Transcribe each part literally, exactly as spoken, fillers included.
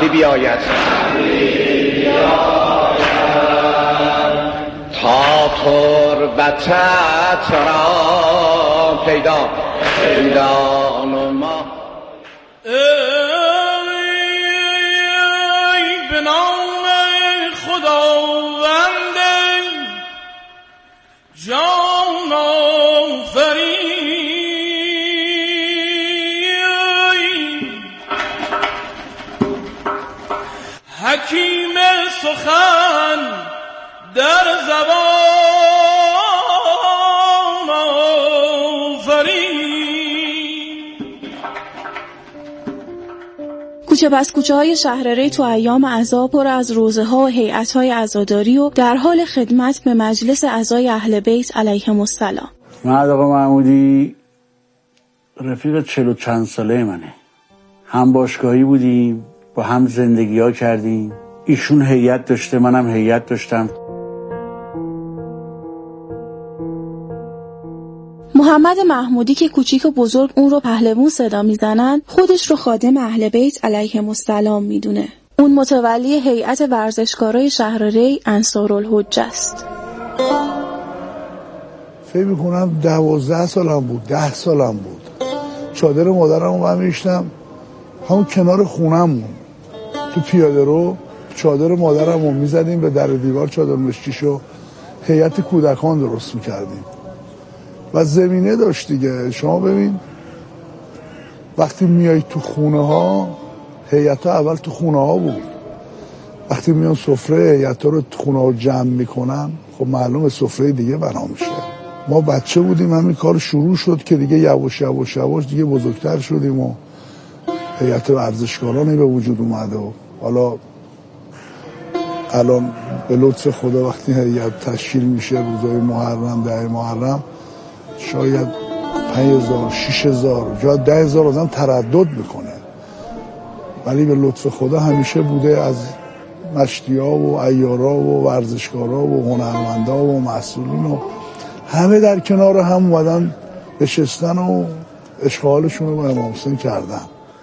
سعدی بیاید تا تربتت را پیدا پیدا نما. جان آفرین حکیم سخن در زبان آفرین. کوچه پس کوچه های شهر ری تو ایام عزا پر از روزه ها و هیئت های عزاداری و در حال خدمت به مجلس عزای اهل بیت علیهم السلام. من آقا محمودی رفیق چلو چند ساله منه، هم باشگاهی بودیم، با هم زندگی ها کردیم. ایشون هیئت داشته، منم هیئت داشتم. محمد محمودی که کوچیک و بزرگ اون رو پهلوون صدا میزنن، خودش رو خادم اهل بیت علیهم السلام میدونه. اون متولی هیئت ورزشکارای شهر ری انصارالحجه است. فکر میکنم دوازده سالم بود، ده سالم بود. چادر مادرم رو میشتم همون کنار خونمون تو پیاده رو چادر مادرم رو میزدیم به در دیوار، چادر مشکیشو هیئت کودکان درست میکردیم و زمینه داشت دیگه. شما ببین وقتی میای تو خونه ها، هیئت ها اول تو خونه ها بود، وقتی میان سفره هیئت ها رو تو خونه ها جمع میکنن، خب معلومه سفره دیگه بنا میشه. ما بچه بودیم همین کار شروع شد که دیگه یواش یواش یواش دیگه بزرگتر شدیم و هیئت ورزشکارانی به وجود اومده و حالا الان به لطف خدا وقتی هیئت تشکیل میشه روزای محرم، ده محرم، شاید پنج هزار شش هزار یا ده هزار آدم تردد میکنه، ولی به لطف خدا همیشه بوده از مشتیا و عیارا و ورزشکارا و هنرمندا و مسئولین و همه در کنار هم اومدن بشستن و اشغالشون رو با امام حسین کردن.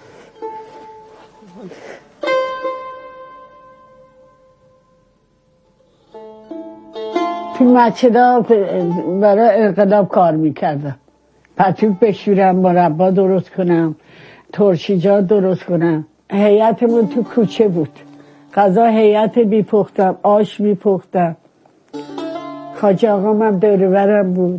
تو مسجدها برای انقلاب کار میکردم، پتوک بشورم، مربا درست کنم، ترشیجات درست کنم. هیئتمون تو کوچه بود، غذا هیئت میپختم، آش میپختم. خواجه آقام هم دور برم بود،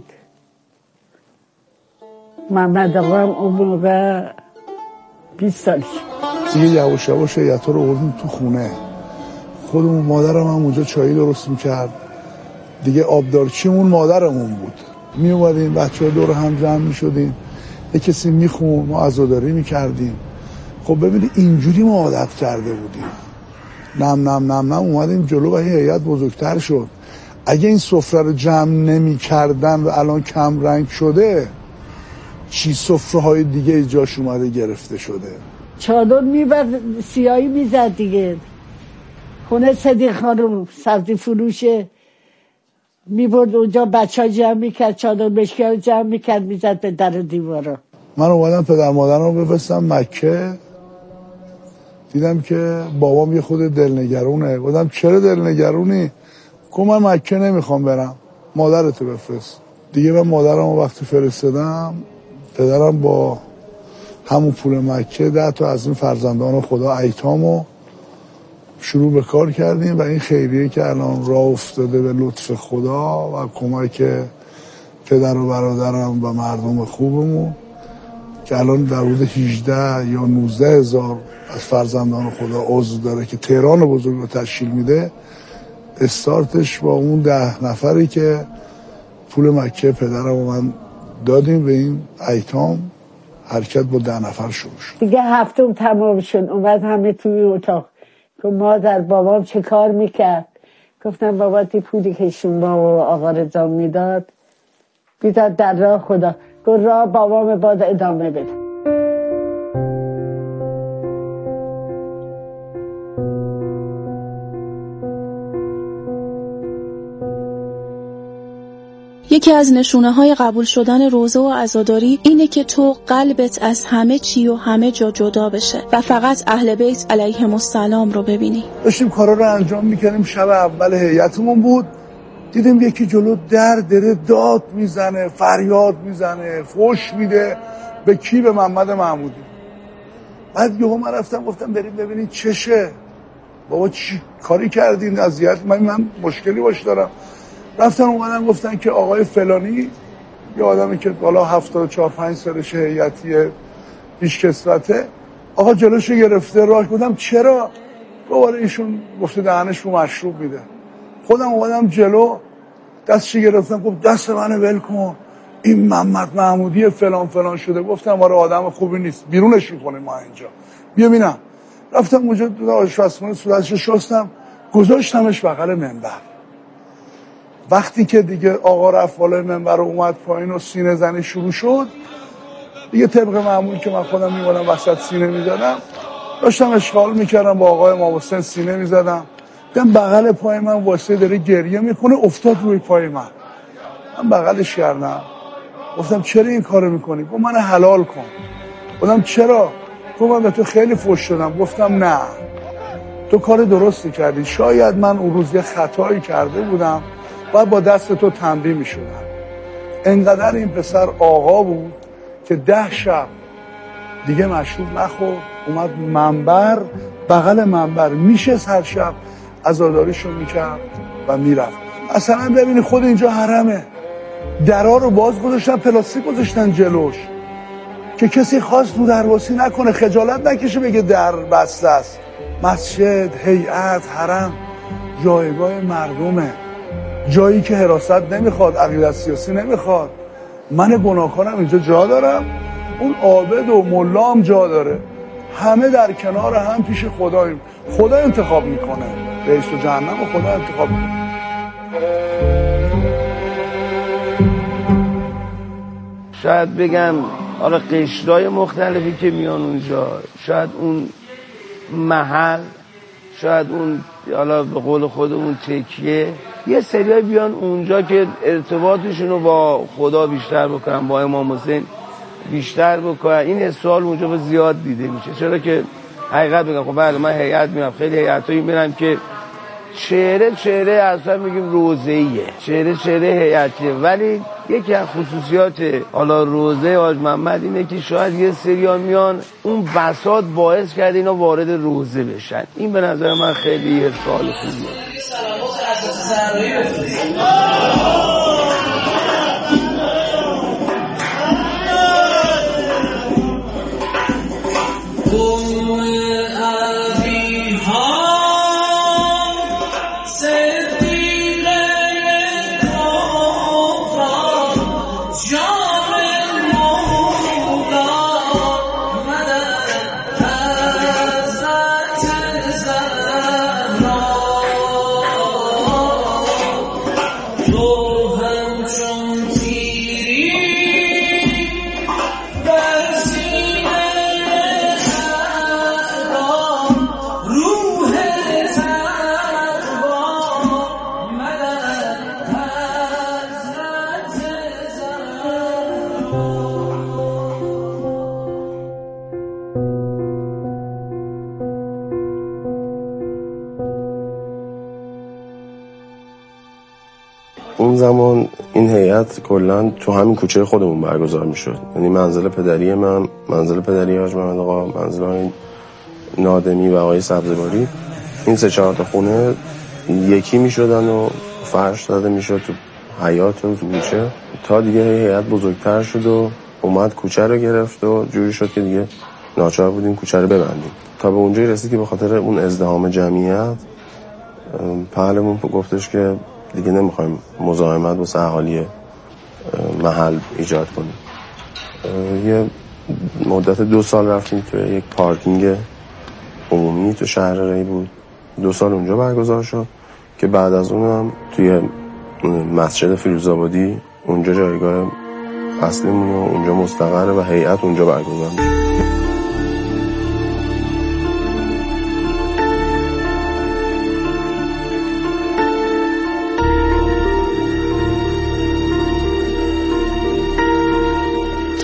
محمد آقام اون موقع بیست سالش. دیگه یواش یواش هیئت رو آوردیم تو خونه خودمون. مادرم هم اونجا چایی درست میکرد دیگه، آبدارچیمون مادرمون بود. می اومدیم بچه ها دور هم جمع می شدیم، یه کسی می خون، ما عزاداری می کردیم. خب ببینید اینجوری ما عادت کرده بودیم. نم نم نم نم اومدیم جلو و این هیئت بزرگتر شد. اگه این سفره رو جمع نمی کردن و الان کم رنگ شده، چی سفره های دیگه جاش اومده گرفته شده. چادر میبرد سیاهی میزد دیگه. خونه صدیق خانم سبزی فروشه میبرد اونجا، بچه ها جمع میکرد، چادر مشکی ها جمع میکرد میزد به در دیوارا. من اومدم پدر مادرم رو بفرستم مکه، دیدم که بابام یه خود دلنگرونه. گفتم چرا دلنگرونی؟ گفت من مکه نمیخوام برم، مادرتو بفرست. دیگه من مادرم رو وقتی فرستادم، پدرم با همون پول مکه ده تا از این فرزندان خدا ایتامو شروع به کار کردیم و این خیریه که الان راه افتاده به لطف خدا و کمک پدر و برادرم و مردم خوبمون که الان در حدود هجده یا نوزده هزار از فرزندان خدا عضو داره که تهران بزرگ رو تشکیل میده. استارتش با اون ده نفری که پول مکه پدرم و من دادیم به این ایتام، حرکت با ده نفر شروع شد. دیگه هفتم تمام شد، اومد همه توی اتاق که مادر بابام چه کار میکرد. گفتم بابا دی پولی که شما و آقا رضا میداد بیداد در راه خدا. گفت راه بابام باید ادامه بده. یکی از نشونه های قبول شدن روزه و عزاداری اینه که تو قلبت از همه چی و همه جا جدا بشه و فقط اهل بیت علیهم السلام رو ببینی. داشتیم کارا رو انجام میکنیم. شب اول هیئتمون بود، دیدیم یکی جلو در دره داد میزنه، فریاد میزنه، فوش میده. به کی؟ به محمد محمودی. بعد یهو من رفتم گفتم بریم ببینید چشه. بابا چی کاری کردین؟ اذیت من من مشکلی باش دارم. رفتن اومدن گفتن که آقای فلانی، یه آدمی که بالا هفتاد و چهار پنج سالشه، هیئتی پیش کسوته، آقا جلوشو گرفته راه. بودم چرا؟ دوباره ایشون گفته دهنش رو مشروب میده. خودم اومدم جلو، دستش گرفتم، گفت دست منو ول کن، این محمد محمودی فلان فلان شده. گفتم آره آدم خوبی نیست، بیرونش میکنه ما اینجا، بیا ببینم. رفتم اونجا تو آشپزخونه صورتشو شستم، گذاشتمش بغل منبر. وقتی که دیگه آقا رفت بالای منبر و اومد پایین و سینه زنی شروع شد، دیگه طبق معمول که من خودم میمونم وسط سینه میزدم، داشتم اشغال میکردم با آقای امام حسین سینه میزدم. دیدم بغل پای من واسه داره گریه میکنه، افتاد روی پای من. من بغلش کردم، گفتم چرا این کارو میکنی؟ گفت من حلال کن. گفتم چرا؟ گفت من به تو خیلی فحش شدم. گفتم نه، تو کار درستی کردی. شاید من اون روز یه خطایی کرده بودم، باید با دست تو تنبیه میشدم. انقدر این پسر آقا بود که ده شب دیگه مشروب نخورد، اومد منبر، بغل منبر میشست، هر شب عزاداریشو میکرد و میرفت. اصلا ببینی خود اینجا حرمه، درا رو باز گذاشتن، پلاستیک گذاشتن جلوش که کسی خاص رو درواسی نکنه، خجالت نکشه بگه در بسته است. مسجد، هیئت، حرم جایگاه مردمه، جایی که حراست نمیخواد، عقیدت سیاسی نمیخواد. من گناهکارم اینجا جا دارم، اون عابد و ملا هم جا داره، همه در کنار هم پیش خداییم. خدا انتخاب میکنه، بهشت و جهنم و خدا انتخاب میکنه. شاید بگم آره قشرهای مختلفی که میان اونجا، شاید اون محل، شاید اون حالا به قول خودمون تکیه، یه سریای بیان اونجا که ارتباطشون رو با خدا بیشتر بکنن، با امام حسین بیشتر بکنن. این سوال اونجا به زیاد دیده میشه. چرا که حقیقت بگم، خب بله من هیئت میرم، خیلی هیئتایی میرم که چهره چهره اصلا میگیم روزه‌ایه، چهره چهره هیئتیه، ولی یکی از خصوصیات حالا روزه حاج محمد اینه که شاید یه سریان میان اون بساط باعث کرده اینا وارد روزه بشن. این به نظر من خیلی یه سوال خوبیه. اون زمان این هیئت کلا تو همین کوچه خودمون برگزار میشد، یعنی منزل پدری من، منزل پدری حاج محمد آقا، منزل آقای نادمی و آقای سبزواری، این سه چهار تا خونه یکی میشدن و فرش داده میشد تو حیاط و تو کوچه، تا دیگه هیئت بزرگتر شد و اومد کوچه رو گرفت و جوری شد که دیگه ناچار بودیم کوچه رو ببندیم. تا به اونجایی رسید که به خاطر اون ازدحام جمعیت پهلمون گفتش که دیگه نمیخوایم مزاحمت واسه اهالی محل ایجاد کنیم. یه مدت دو سال رفتیم توی یک پارکینگ عمومی تو شهر ری بود، دو سال اونجا برگزار شد که بعد از اونم توی مسجد فیروزآبادی اونجا جایگاه اصلیمون و اونجا مستقره و هیئت اونجا برگزار میشه.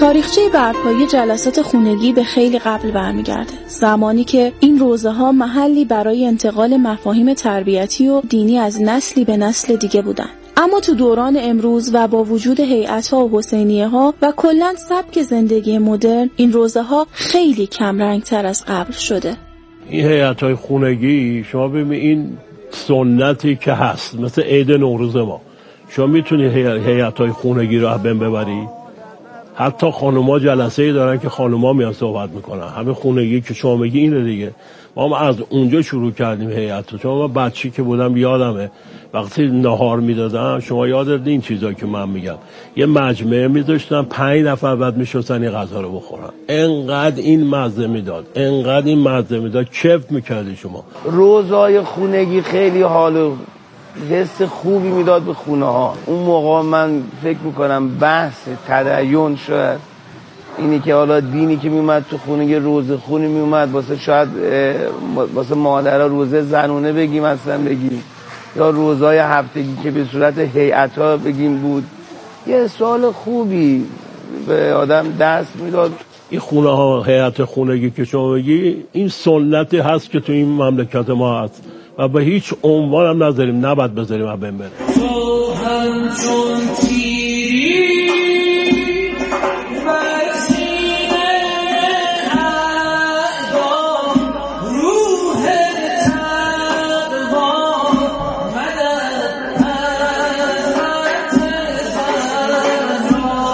تاریخچه برپایی جلسات خونگی به خیلی قبل برمیگرده، زمانی که این روزه ها محلی برای انتقال مفاهیم تربیتی و دینی از نسلی به نسل دیگه بودن. اما تو دوران امروز و با وجود هیئت‌ها و حسینیه ها و کلاً سبک زندگی مدرن، این روزه ها خیلی کم رنگ‌تر از قبل شده. این هیئت‌های خونگی شما ببینید این سنتی که هست، مثل عید نوروز ما، شما میتونی هیئت‌های خونگی رو بین ببری. حتی خانوما جلسه‌ای دارن که خانوما میان صحبت میکنن. همه خونگی که شما میگی اینه دیگه. ما هم از اونجا شروع کردیم هیئت رو. شما من بچی که بودم یادمه وقتی نهار میدادم، شما یادت این چیزایی که من میگم، یه مجمع میذاشتن پنج نفر بعد میشستن این غذا رو بخورن. انقدر این مزه میداد، انقدر این مزه میداد، کیف میکردی شما. روزای خونگی خیلی حالو حس خوبی میداد به خونه ها. اون موقع من فکر میکنم بحث تدین شد، اینی که حالا دینی که میومد تو خونه، یه روزه خونی میومد واسه شاید واسه مادرها روزه زنونه بگیم اصلا بگیم، یا روزای هفتگی که به صورت هیئت‌ها بگیم بود. یه سوال خوبی به آدم دست میداد. این خونه ها، هیئت خونگی که شما بگی، این سنتی هست که تو این مملکت ما هست و به هیچ عنوان هم نذاریم، نباید بذاریم هم بین بره. تو همچون تیری بر سینه اعدام، روح تقوا مدد حضرت زهرا.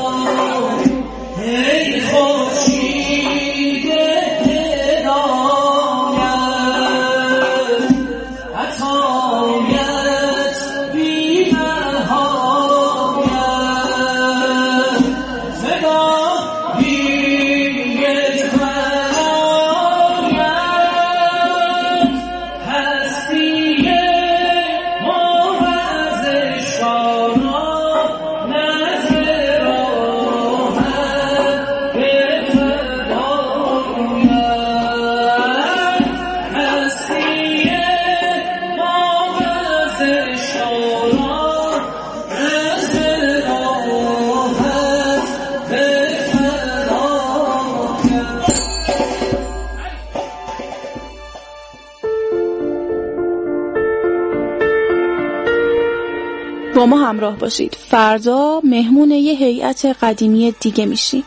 ای خورشید هدایت، عطایت بی نهایت، فدا بی یک برایت، هستی موزش آنا نظراحت به فدایت، هستی موزش آنا نظراحت به فدایت. با ما همراه باشید. فردا مهمون یه هیئت قدیمی دیگه میشیم.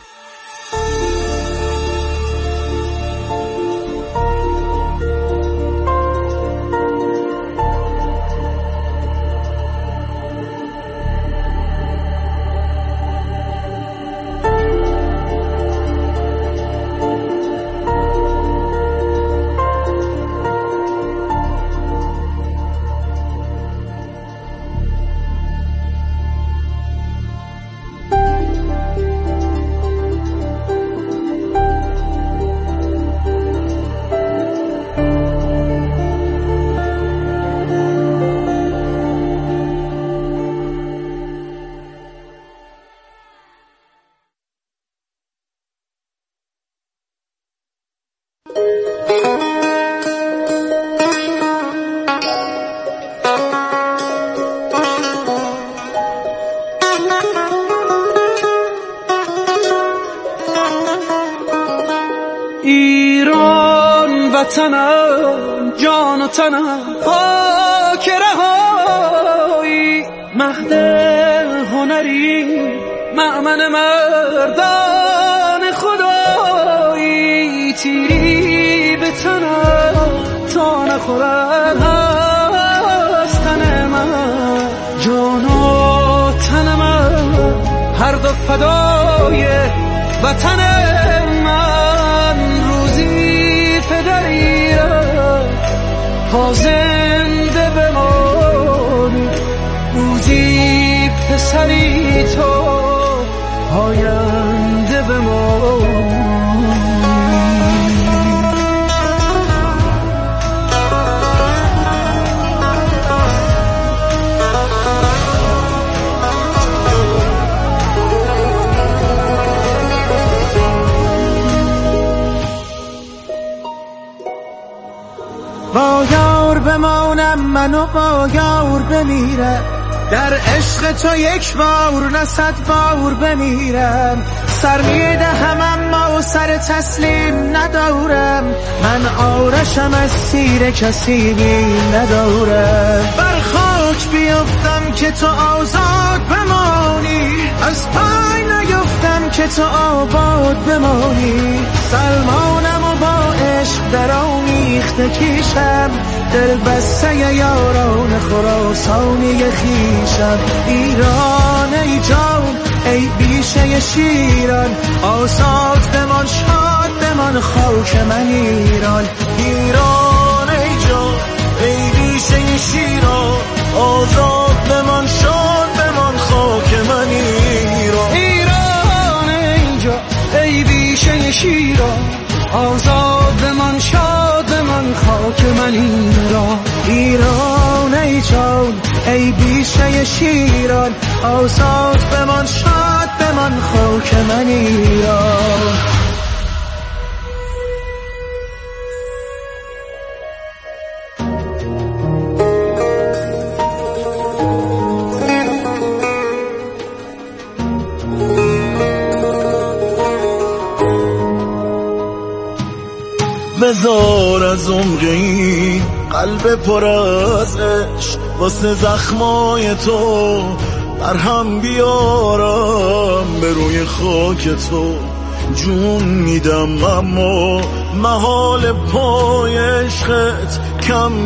ایران وطنم، جان و تنم پاک رهایی، مهد هنری، مأمن مردان خدایی، تیری به تنم تا نخورد هست تن من، جان و تن من هر دو فدای وطن من، روزی پدری را تا زنده بمانی، روزی پسری تو آینده بمانی. با یار بمانم منو با یار بمیرم، در عشق تو یک بار نه صد بار بمیرم، سر میدهم اما سر تسلیم ندارم، من آرشم از سیر کسی بیم ندارم. بر خاک بیفتم که تو آزاد بمانی، از پای نیفتم که تو آباد بمانی. سلمانم و با عشق در آمیخته کیشم، دل بسته یاران خراسانی خیشم. ایران ای جان ای بیشه شیران، آزاد بمان شاد بمان خاک من ایران. ایران ای جان ای بیشه شیران، آزاد بمان شاد بمان خاک من ایران. ایران ای جان ای بیشه شیران، آزاد بمان شاد بمان خاک من ایران. ایران ای جان ای بیشه شیران، آزاد بمان شاد بمان خاک من ایران. بذار از عمق این قلب پر از عشق واسه زخمای تو مرهم بیارم، به روی خاک تو جون میدم اما محال پای عشقت کم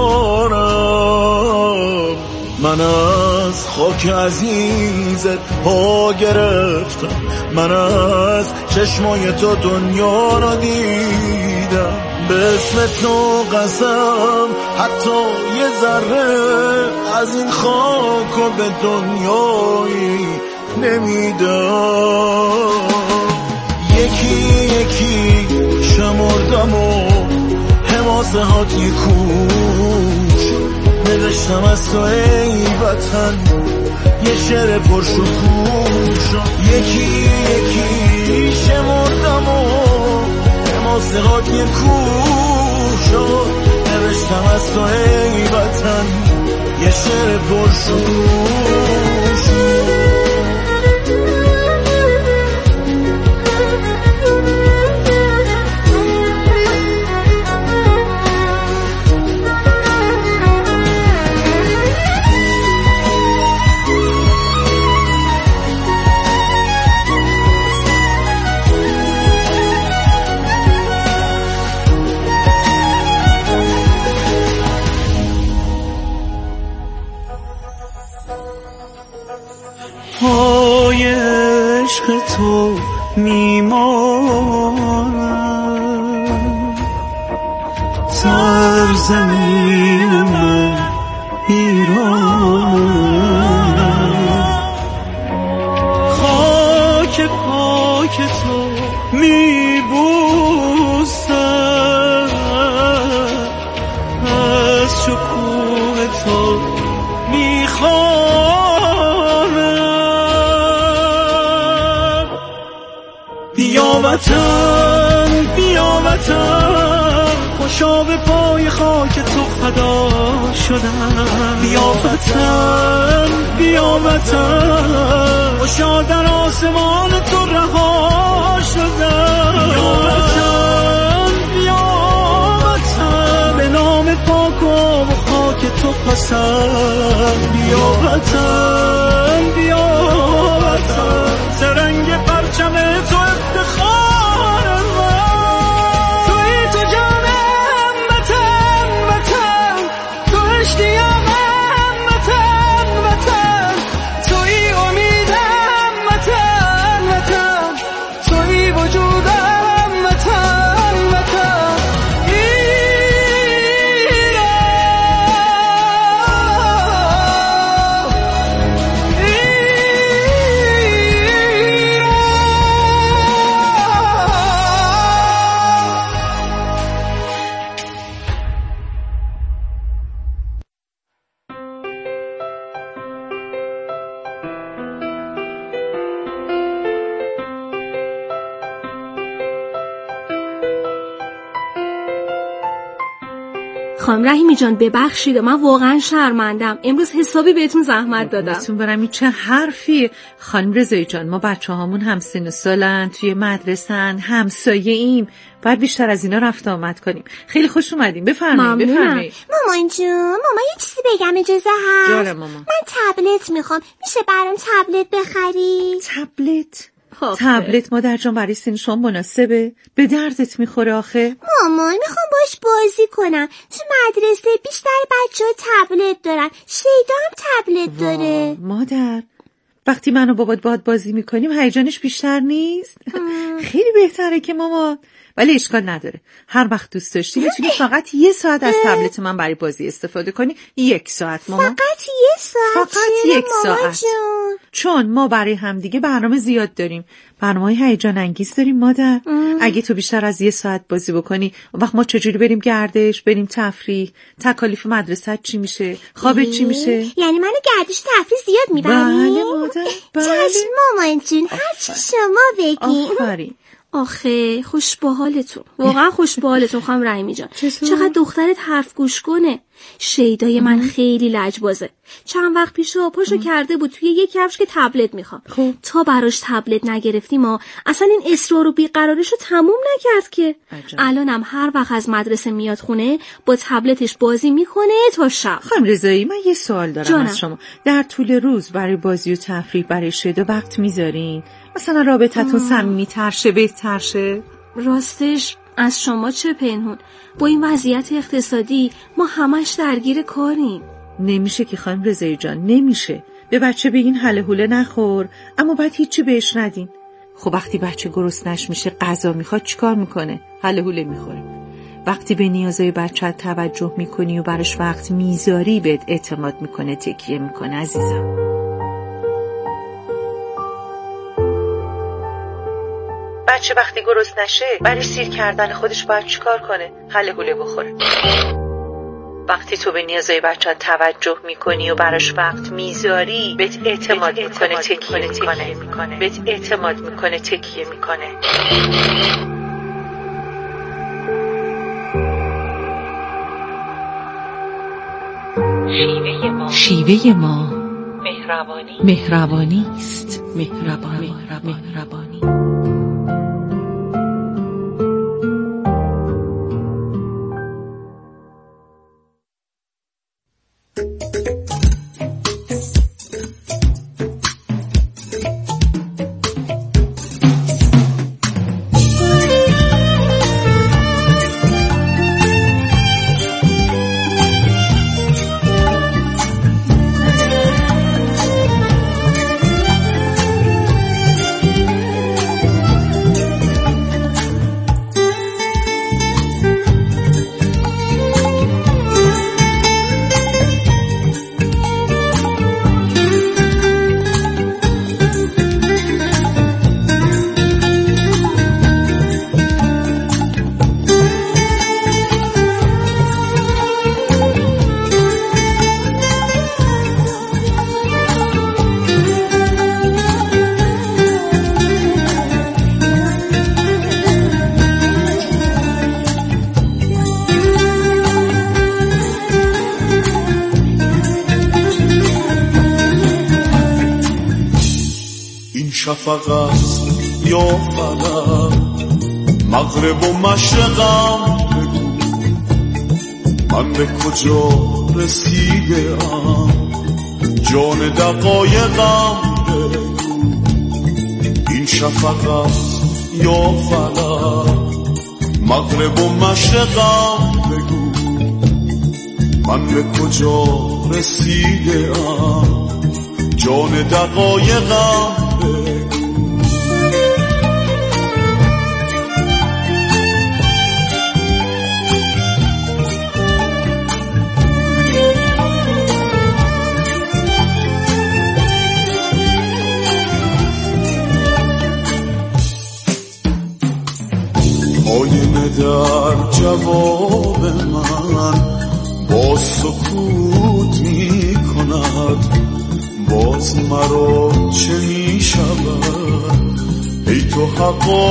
بیارم. من از خاک عزیزت پا گرفتم، من از چشمای تو دنیا را دیدم. به اسم تو قسم حتی یه ذره از این خاک و به دنیایی نمیدم. یکی یکی شمردم و حماسه هاتی کوش، نوشتم از تو ای وطن یه شعر پرشکوش. یکی یکی شمردم و حماسه هاتی کوش، نوشتم از تو ای وطن یه شعر پرشکوش. پای عشق تو میمانم، سرزمین من ایرانم. خاک پاک تو میبوسم، از شکوه تو میخوانم. بیا وطن بیا وطن، خوشا به پای خاک تو فدا شدم. بیا وطن بیا وطن، خوشا در آسمان تو رها شدم. بیا وطن بیا وطن، به نام پاک و خاک تو قسم. بیا وطن بیا وطن، سرنگ پرچم تو افتخار من. توی تو جانم وطن وطن، تو اشتیاقم وطن وطن، توی امیدم وطن وطن، توی وجودم وطن وطن. ایران خانم رحیمی جان ببخشید، من واقعا شرمندم، امروز حسابی بهتون زحمت دادم. بهتون برم این چه حرفی. خانم رضایی جان، ما بچه هامون هم سن و سالن، توی مدرسن، همسایه ایم، باید بیشتر از اینا رفت آمد کنیم. خیلی خوش اومدیم، بفرمایید بفرمایید. مامان جون، ماما یه چیزی بگم، اجازه هست؟ جاره ماما. من تبلت میخوام، میشه برام تبلت بخری؟ تبلت؟ تبلت مادر جان برای سن شما مناسبه؟ به دردت میخوره آخه؟ مامان میخوام باش بازی کنم، تو مدرسه بیشتر بچه ها تبلت دارن، شیدا هم تبلت داره. مادر وقتی من و بابات باهات بازی میکنیم هیجانش بیشتر نیست؟ خیلی بهتره که ماما، ولی اشکال نداره، هر وقت دوست داشتی میتونی فقط یه ساعت از تبلت من برای بازی استفاده کنی. یک ساعت ماما. فقط یه ساعت؟ فقط یک ساعت جون. چون ما برای همدیگه برنامه زیاد داریم، برنامه‌های هیجان انگیز داریم مادر. ام. اگه تو بیشتر از یه ساعت بازی بکنی، وقت ما چجوری بریم گردش، بریم تفریح، تکالیف مدرسه چی میشه، خوابت چی میشه؟ یعنی منو گردش تفریح زیاد میبری؟ بله مادر، بله. چشم مامان جون، هر چی شما بگی. آفرین. آخه خوش با حالتون، واقعا خوش با حالتون خانم رحیمی جان. چقدر دخترت حرف گوش کنه. شیدای من خیلی لجبازه. چند وقت پیش پاشو کرده بود توی یک کفش که تبلت میخوام. تا براش تبلت نگرفتیم ما اصلا این اصرار و بیقراریشو تموم نکرد که. الانم هر وقت از مدرسه میاد خونه با تبلتش بازی میکنه تا شب. خانم رضایی من یه سوال دارم جانم. از شما در طول روز برای بازی و تفریح برای شیدا وقت میذارین؟ مثلا رابطتون صمیمی‌تر شه، بهتر شه؟ راستش از شما چه پنهون، با این وضعیت اقتصادی ما همش درگیر کاریم. نمیشه که خانم رضایی جان، نمیشه به بچه بگین هله هوله نخور اما بعد هیچی بهش ندین. خب وقتی بچه گرسنش میشه غذا میخواد چیکار میکنه؟ هله هوله میخوره. وقتی به نیازهای بچه توجه میکنی و براش وقت میذاری بهت اعتماد میکنه، تکیه میکنه. عزیزم بچه وقتی گرسنه نشه برای سیر کردن خودش باید چیکار کنه؟ هله هوله بخوره. وقتی تو به نیازهای بچه توجه میکنی و براش وقت میذاری بهت اعتماد میکنه، تکیه میکنه. بهت اعتماد میکنه، تکیه میکنه. شیوه ما شیوه ما مهربانی مهربانی است. مهربانی مهربانی شفق است یا فلک، مغرب و مشرقم بگو من به کجا رسیده ام، جان دقایقم بگو. این شفق است یا فلک، مغرب و مشرقم بگو من به کجا رسیده ام، جان دقایقم. آینه در جواب من با سکوت می کند، باز مرا چه می شود؟ ای تو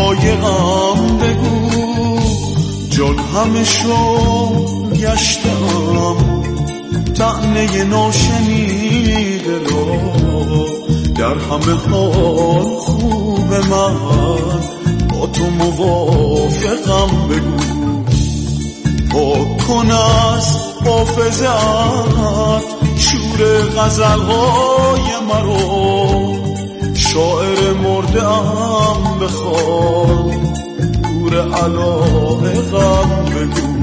حقایقم بگو، جان همه شو گشتم طعنه ناشنیده را در همه حال خوب من با تو موافقم بگو پاک کن از حافظت شور غزلهای مرا شاعر مرده ام بخوان گور علاقم بگو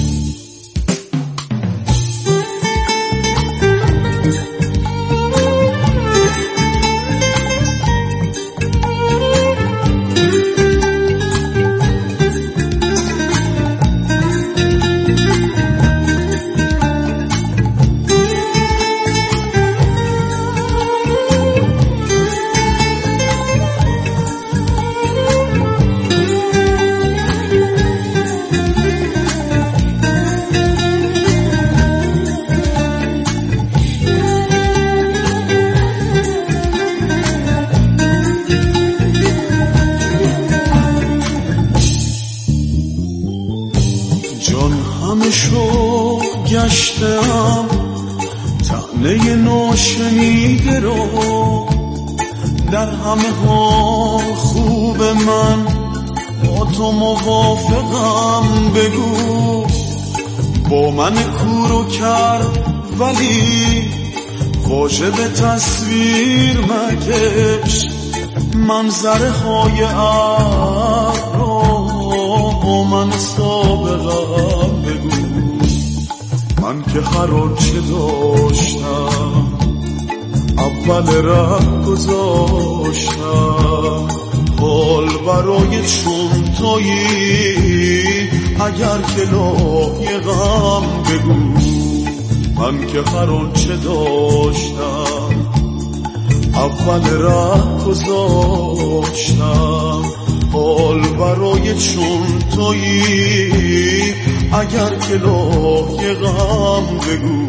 گشتم طعنه ناشنیده رو در همه حال خوب من با تو موافقم بگو با من کورو کرد ولی واژه به تصویر مکش منظره های عقل رو با من سابقم بگو من که هر آنچه داشتم اول ره گذاشتم حال برای چون تویی اگر که لایقم بگو من که هر آنچه داشتم اول ره گذاشتم حال برای چون تویی اگر که لایقم بگو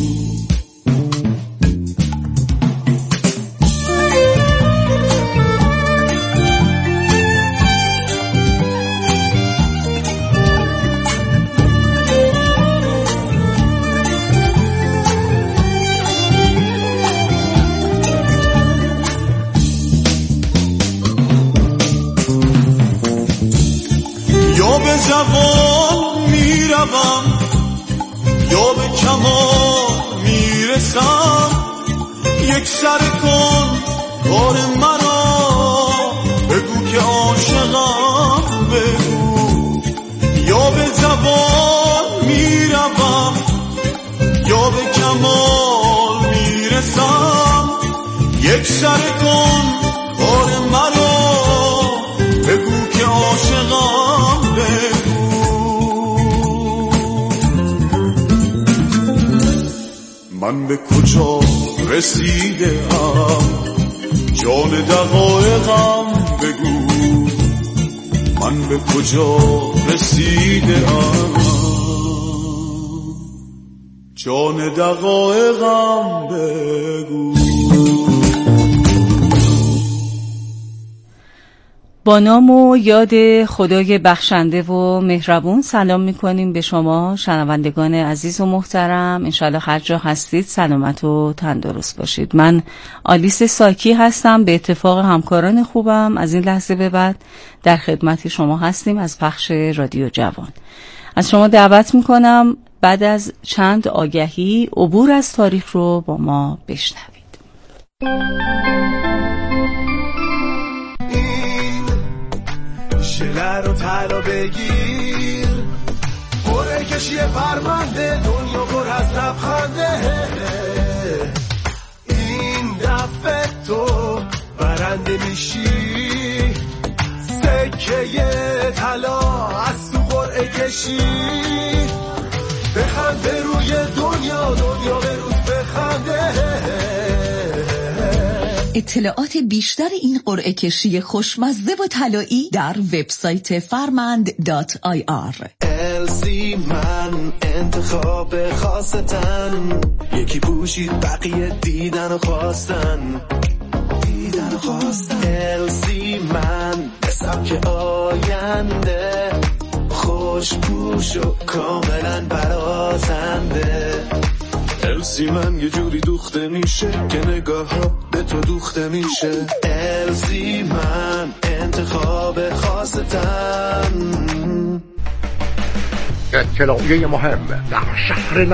یا به زبان میروم یا به کمال میرسم یک سر کن کار مرا بگو که عاشقم بگو یا به زبان میروم یا به کمال میرسم یک سر کن کار مرا بگو که عاشقم بگو من به کجا رسیده ام جان دقایقم بگو من به کجا رسیده ام جان دقایقم بگو با نام و یاد خدای بخشنده و مهربون سلام میکنیم به شما شنوندگان عزیز و محترم. انشالله هر جا هستید سلامت و تندرست باشید. من آلیس ساکی هستم. به اتفاق همکاران خوبم از این لحظه به بعد در خدمت شما هستیم از پخش رادیو جوان. از شما دعوت میکنم بعد از چند آگهی عبور از تاریخ رو با ما بشنوید. شله رو طلا بگیر قرعه کشی فرمانده دنیا پر از لبخنده این دفعه تو برنده میشی سکه طلا از تو قرعه کشی بخند به روی دنیا دنیا به روز بخنده. اطلاعات بیشتر این قرعه کشی خوشمزه و طلایی در وبسایت فرمند دات آی آر. السی من انتخاب خاصتن یکی پوشید بقیه دیدن و خواستن دیدن و خواستن السی من به سبک آینده خوش پوش و کاملا برازنده السی من یه جوری دوخته میشه که نگاه ها به تو دوخته میشه. السی من انتخاب خاصتن. اطلاعیه مهم در شهر